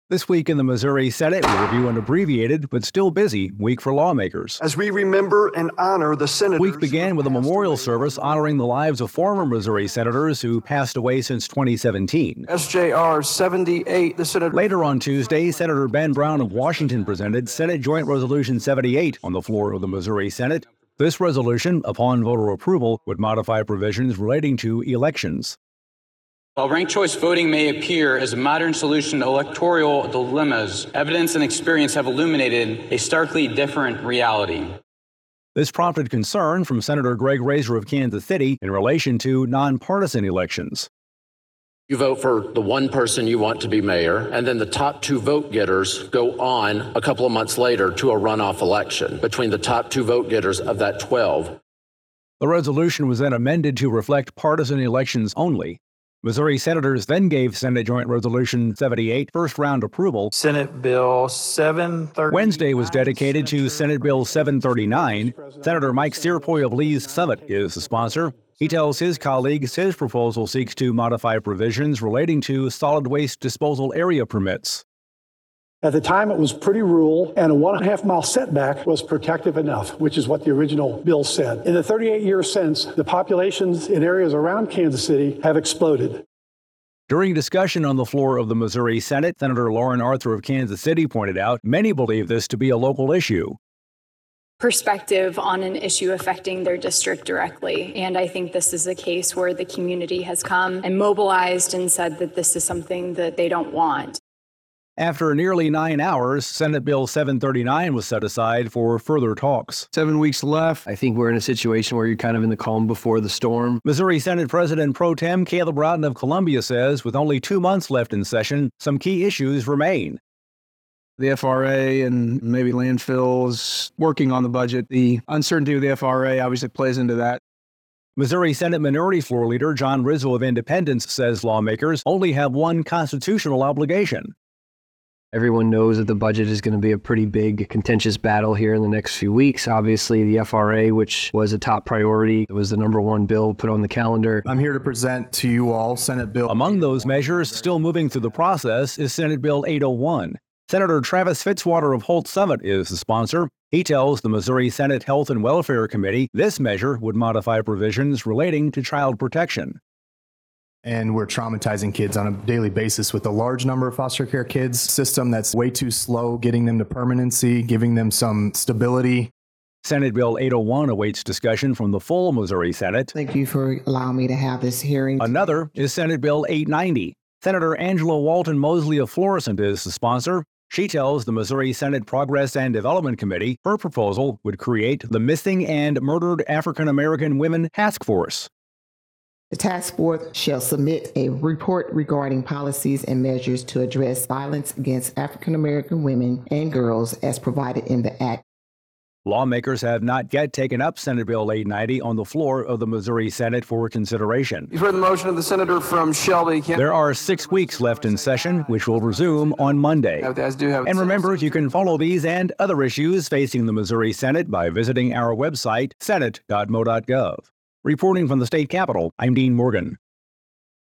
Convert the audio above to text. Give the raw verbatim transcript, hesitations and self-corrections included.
This week in the Missouri Senate, we review an abbreviated but still busy week for lawmakers. As we remember and honor the senators. The week began with a memorial service honoring the lives of former Missouri senators who passed away since twenty seventeen. S J R seventy-eight, the senator. Later on Tuesday, Senator Ben Brown of Washington presented Senate Joint Resolution seventy-eight on the floor of the Missouri Senate. This resolution, upon voter approval, would modify provisions relating to elections. While ranked choice voting may appear as a modern solution to electoral dilemmas, evidence and experience have illuminated a starkly different reality. This prompted concern from Senator Greg Razer of Kansas City in relation to nonpartisan elections. You vote for the one person you want to be mayor, and then the top two vote getters go on a couple of months later to a runoff election between the top two vote getters of that twelve. The resolution was then amended to reflect partisan elections only. Missouri senators then gave Senate Joint Resolution seventy-eight first-round approval. Senate Bill seven thirty-nine. Wednesday was dedicated to Senate Bill seven thirty-nine. Senator Mike Steerpoy of Lee's Summit is the sponsor. He tells his colleagues his proposal seeks to modify provisions relating to solid waste disposal area permits. At the time, it was pretty rural, and a one and a half mile setback was protective enough, which is what the original bill said. In the thirty-eight years since, the populations in areas around Kansas City have exploded. During discussion on the floor of the Missouri Senate, Senator Lauren Arthur of Kansas City pointed out many believe this to be a local issue. Perspective on an issue affecting their district directly. And I think this is a case where the community has come and mobilized and said that this is something that they don't want. After nearly nine hours, Senate Bill seven thirty-nine was set aside for further talks. Seven weeks left. I think we're in a situation where you're kind of in the calm before the storm. Missouri Senate President Pro Tem Caleb Rowden of Columbia says with only two months left in session, some key issues remain. The F R A and maybe landfills, working on the budget. The uncertainty of the F R A obviously plays into that. Missouri Senate Minority Floor Leader John Rizzo of Independence says lawmakers only have one constitutional obligation. Everyone knows that the budget is going to be a pretty big, contentious battle here in the next few weeks. Obviously, the F R A, which was a top priority, it was the number one bill put on the calendar. I'm here to present to you all Senate Bill. Among those measures still moving through the process is Senate Bill eight oh one. Senator Travis Fitzwater of Holt Summit is the sponsor. He tells the Missouri Senate Health and Welfare Committee this measure would modify provisions relating to child protection. And we're traumatizing kids on a daily basis with a large number of foster care kids, system that's way too slow getting them to permanency, giving them some stability. Senate Bill eight oh one awaits discussion from the full Missouri Senate. Thank you for allowing me to have this hearing. Another is Senate Bill eight ninety. Senator Angela Walton Mosley of Florissant is the sponsor. She tells the Missouri Senate Progress and Development Committee her proposal would create the Missing and Murdered African American Women Task Force. The task force shall submit a report regarding policies and measures to address violence against African American women and girls as provided in the Act. Lawmakers have not yet taken up Senate Bill eight ninety on the floor of the Missouri Senate for consideration. You've heard the motion of the senator from Shelby. There are six weeks left in session, which will resume on Monday. And remember, you can follow these and other issues facing the Missouri Senate by visiting our website, senate dot mo dot gov. Reporting from the state capitol, I'm Dean Morgan.